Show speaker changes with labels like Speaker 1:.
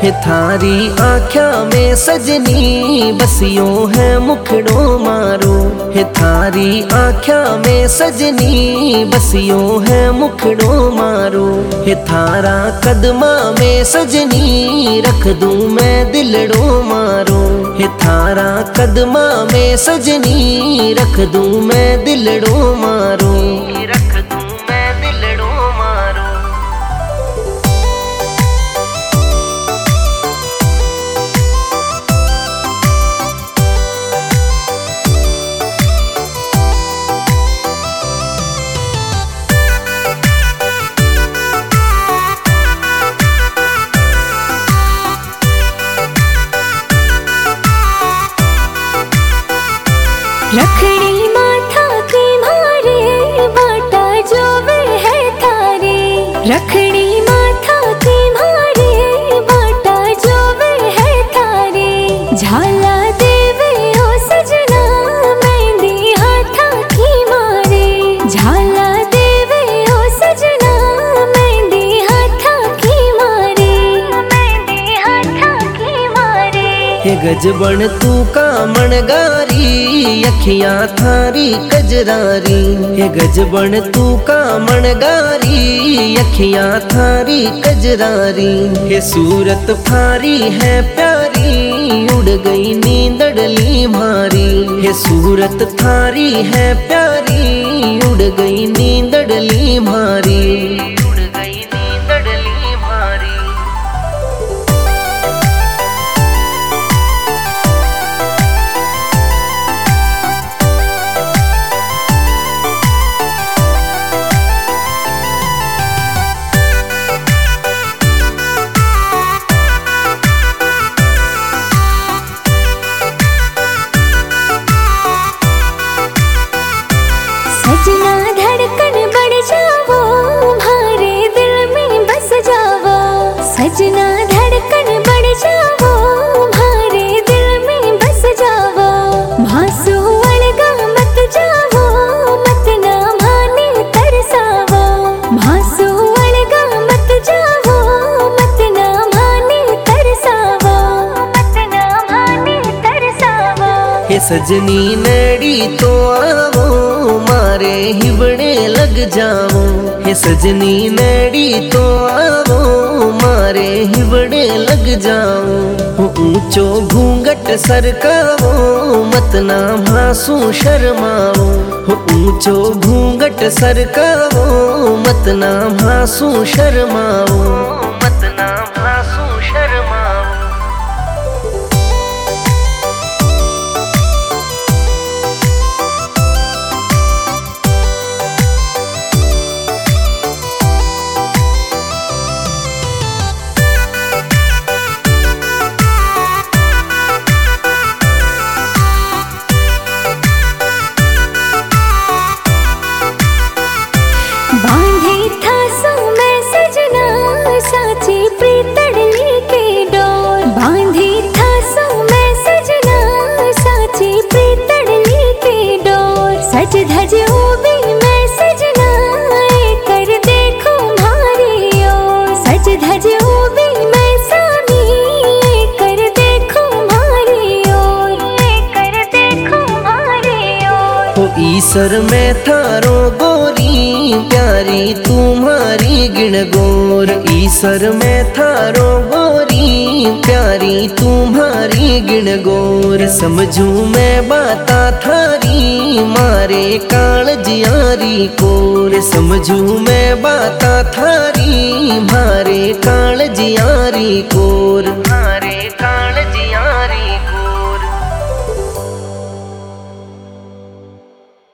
Speaker 1: हे थारी आँख्या में सजनी बसियो है मुखड़ो मारो। हे थारी आँख्या में सजनी बसियो है मुखड़ो मारो। हे थारा कदमा में सजनी रख दूं मैं दिलड़ो मारो। हे थारा कदमा में सजनी रख दूं मैं दिलड़ो मारो। रख दूं मैं दिलड़ो मारो।
Speaker 2: रखड़ी माथा की मारे बाटा जो वे है थारे। रखड़ी माथा की मारे बाटा जो वे है थारे। झाला देवे ओ सजना मेहंदी हाथा की मारे। झाला देवे ओ सजना मेहंदी हाथा की मारे। मेहंदी हाथा की मारे।
Speaker 1: हे गजबन तू का मणगारी अखियां थारी कजरारी। हे गजबन तू का मणगारी अखियां थारी कजरारी। हे सूरत थारी है प्यारी उड़ गई नींदड़ली मारी। हे सूरत थारी है प्यारी उड़ गई नींदड़ली मारी। उड़ गई नींदड़ली मारी।
Speaker 2: सजना धड़कन बढ़ जावो म्हारे दिल में बस जावो। सजना धड़कन बढ़ जावो म्हारे दिल में बस जावो। भासु अलगा मत जावो मत ना माने तरसावो। भासु अलगा मत जावो मत ना माने तरसावो। मत ना माने तरसावो।
Speaker 1: हे सजनी नड़ी तो आवो मारे हिबड़े लग जाओ। हे सजनी नड़ी तो आवो मारे हिबड़े लग जाओ। ऊंचो घूंघट सरकावो मत ना भासू शर्माओ। ऊंचो घूंघट सरकावो मत ना भासू शर्माओ। मत ना भासू शर्माओ।
Speaker 2: बांधे था सो मैं सजना साची प्रीतड़ली के डोर। बांधे था सो मैं सजना साची प्रीतड़ली के डोर। सज धज उबी मैं सजना कर देखो म्हारी ओर। सज धज उबी मैं सामी कर देखो म्हारी ओर। कर देखो म्हारी ओर।
Speaker 1: ईसर में थारो गोरी प्यारी तुम्हारी गिणगोर। ईसर में थारो गोरी प्यारी तुम्हारी गिणगोर। समझू मैं बाता थारी मारे कालजियारी कोर। समझू मैं बाता थारी मारे कालजियारी कोर। मारे काल